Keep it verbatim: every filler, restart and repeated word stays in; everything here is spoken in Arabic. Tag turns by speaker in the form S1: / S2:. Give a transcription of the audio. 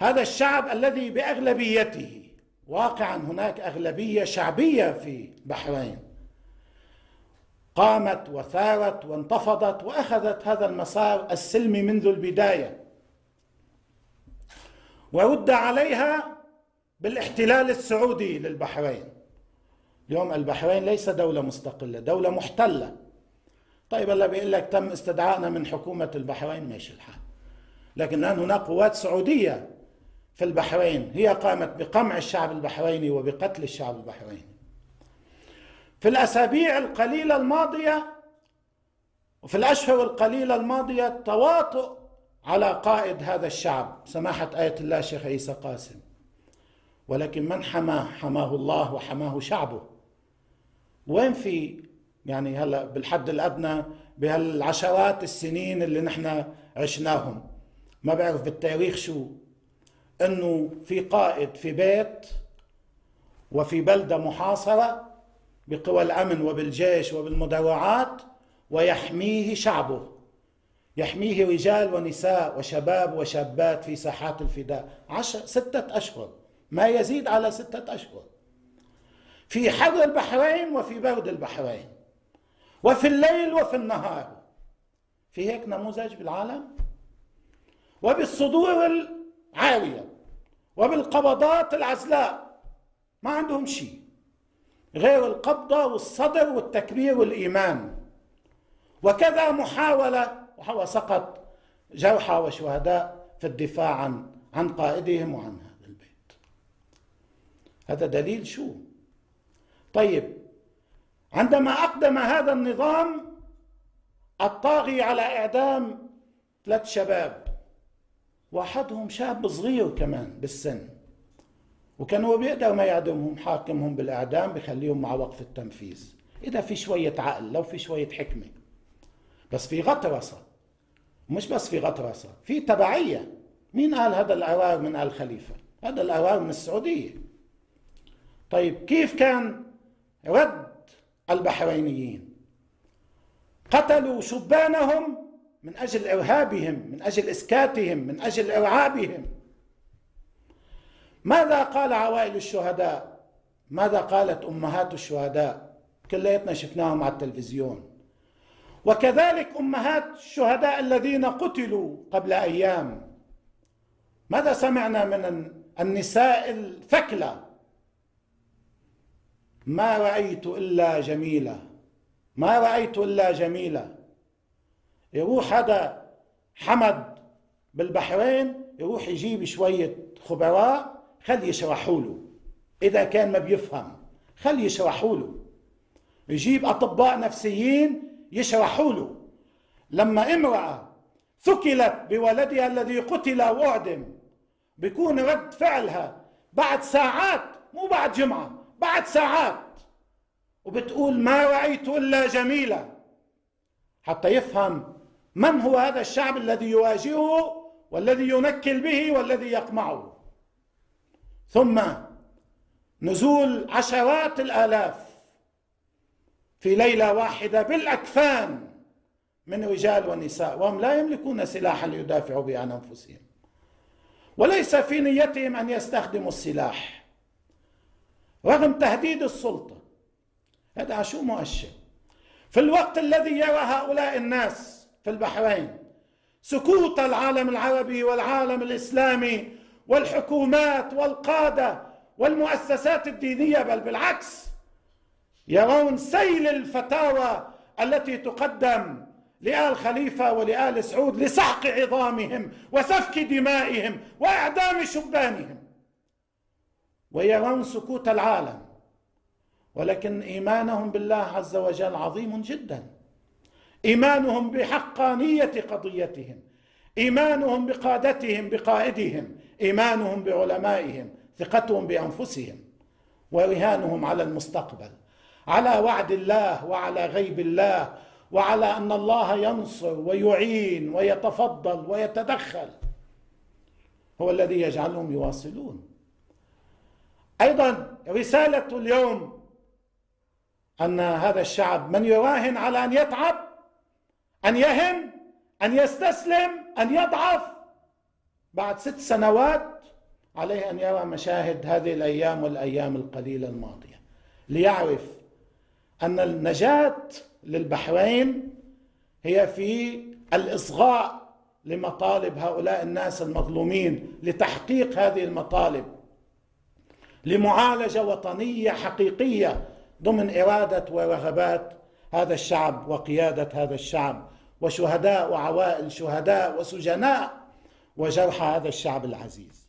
S1: هذا الشعب الذي بأغلبيته، واقعا هناك أغلبية شعبية في البحرين، قامت وثارت وانتفضت وأخذت هذا المسار السلمي منذ البداية، ورد عليها بالاحتلال السعودي للبحرين. اليوم البحرين ليس دولة مستقلة، دولة محتلة. طيب هلا بيقول لك تم استدعائنا من حكومة البحرين، ماشي الحال، لكن الآن هناك قوات سعودية في البحرين هي قامت بقمع الشعب البحريني وبقتل الشعب البحريني. في الأسابيع القليلة الماضية وفي الأشهر القليلة الماضية تواطؤ على قائد هذا الشعب سماحة آية الله الشيخ عيسى قاسم، ولكن من حماه؟ حماه الله وحماه شعبه. وين في يعني هلا بالحد الأدنى بهالعشرات السنين اللي نحن عشناهم، ما بعرف بالتاريخ شو، انه في قائد في بيت وفي بلدة محاصرة بقوى الأمن وبالجيش وبالمدرعات ويحميه شعبه، يحميه رجال ونساء وشباب وشابات في ساحات الفداء عشر ستة أشهر، ما يزيد على ستة أشهر، في حر البحرين وفي برد البحرين، وفي الليل وفي النهار. في هيك نموذج بالعالم؟ وبالصدور العارية وبالقبضات العزلاء، ما عندهم شيء غير القبضة والصدر والتكبير والإيمان. وكذا محاولة وسقط جرحى وشهداء في الدفاع عن عن قائدهم وعن هذا البيت. هذا دليل شو؟ طيب عندما أقدم هذا النظام الطاغي على إعدام ثلاث شباب، واحدهم شاب صغير كمان بالسن، وكانوا بيقدروا ما يعدمهم حاكمهم بالإعدام، بخليهم مع وقف التنفيذ إذا في شوية عقل، لو في شوية حكمة. بس في غطرسة، مش بس في غطرسة، في تبعية. مين قال هذا القرار من آل خليفة؟ هذا القرار من السعودية. طيب كيف كان رد البحرينيين؟ قتلوا شبانهم من أجل إرهابهم، من أجل إسكاتهم، من أجل إرعابهم. ماذا قال عوائل الشهداء؟ ماذا قالت أمهات الشهداء؟ كلياتنا شفناهم على التلفزيون. وكذلك أمهات الشهداء الذين قتلوا قبل أيام. ماذا سمعنا من النساء الثكلى؟ ما رأيت إلا جميلة، ما رأيت إلا جميلة. يروح هذا حمد بالبحرين، يروح يجيب شوية خبراء خلي يشرحوا له، إذا كان ما بيفهم خلي يشرحوا له، يجيب أطباء نفسيين يشرحوا له. لما امرأة ثكلت بولدها الذي قتل وأعدم، بيكون رد فعلها بعد ساعات، مو بعد جمعة، بعد ساعات، وبتقول ما رأيت إلا جميلة، حتى يفهم من هو هذا الشعب الذي يواجهه والذي ينكل به والذي يقمعه. ثم نزول عشرات الآلاف في ليلة واحدة بالأكفان من رجال ونساء، وهم لا يملكون سلاحا ليدافعوا به عن أنفسهم، وليس في نيتهم أن يستخدموا السلاح رغم تهديد السلطة. هذا شو مؤشر؟ في الوقت الذي يرى هؤلاء الناس في البحرين سكوت العالم العربي والعالم الإسلامي والحكومات والقادة والمؤسسات الدينية، بل بالعكس يرون سيل الفتاوى التي تقدم لآل خليفة ولآل سعود لسحق عظامهم وسفك دمائهم وإعدام شبانهم، ويرون سكوت العالم، ولكن إيمانهم بالله عز وجل عظيم جدا، إيمانهم بحقانية قضيتهم، إيمانهم بقادتهم بقائدهم، إيمانهم بعلمائهم، ثقتهم بأنفسهم، ورهانهم على المستقبل، على وعد الله وعلى غيب الله، وعلى أن الله ينصر ويعين ويتفضل ويتدخل، هو الذي يجعلهم يواصلون. أيضا رسالة اليوم أن هذا الشعب من يراهن على أن يتعب، أن يهم، أن يستسلم، أن يضعف بعد ست سنوات عليه أن يرى مشاهد هذه الأيام والأيام القليلة الماضية ليعرف أن النجاة للبحرين هي في الإصغاء لمطالب هؤلاء الناس المظلومين، لتحقيق هذه المطالب، لمعالجة وطنية حقيقية ضمن إرادة ورغبات هذا الشعب وقيادة هذا الشعب وشهداء وعوائل شهداء وسجناء وجرحى هذا الشعب العزيز.